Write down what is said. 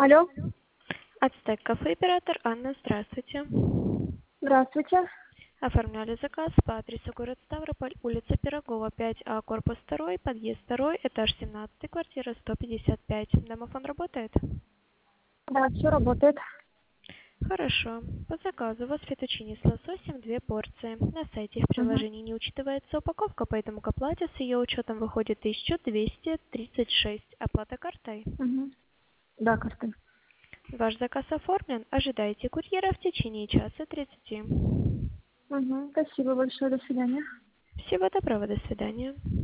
Алло, Ацтек кафе оператор Анна, здравствуйте. здравствуйте. Оформляли заказ по адресу город Ставрополь, улица Пирогова, 5А, корпус 2, подъезд 2, этаж 17, квартира 155. Домофон работает? Да, все работает. Хорошо. По заказу у вас фетучини с лососем 2 порции. На сайте в Угу. приложении не учитывается упаковка, поэтому к оплате с ее учетом выходит 1236. Оплата картой. Угу. Да, карты. Ваш заказ оформлен. Ожидайте курьера в течение часа 30. Угу. Спасибо большое. До свидания. Всего доброго, до свидания.